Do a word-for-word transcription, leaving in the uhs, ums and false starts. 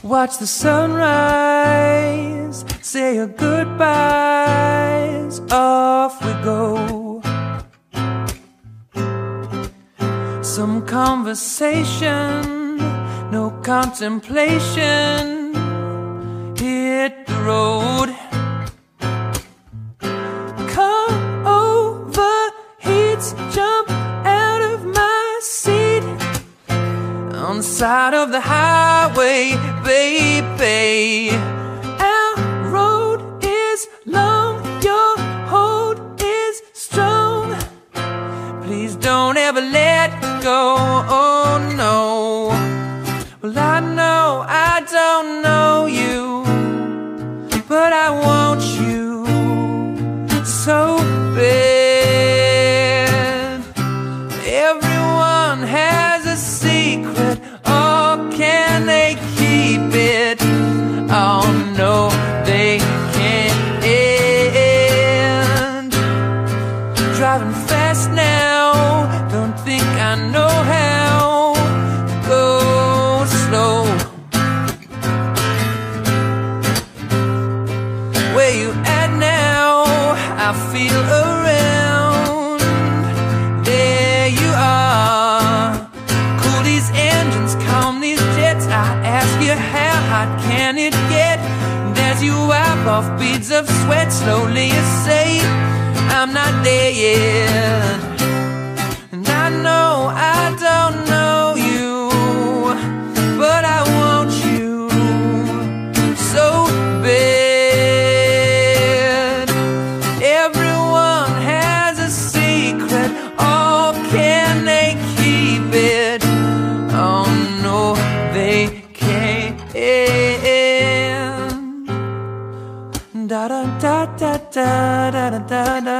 Watch the sunrise, say your goodbyes, off we go. Some conversation, no contemplation, hit the road. Car overheats, jump out of my seat on the side of the highway, baby. Our road is long, your hold is strong. Please don't ever let go, oh no. Well, I know I don't know you, but I want you so bad. Everyone has a secret, oh, can they keep it? Oh no, they can't. Driving fast now, don't think I know how to go slow. Where you at now? I feel around. There you are. Cool these engines, calm these jets. I ask you, how hot can it get? And as you wipe off beads of sweat, slowly you say, I'm not there yet. And I know I don't know you, but I want you so bad. Everyone has a secret, oh, can they keep it? Oh no, they can't. Da da da da da da da da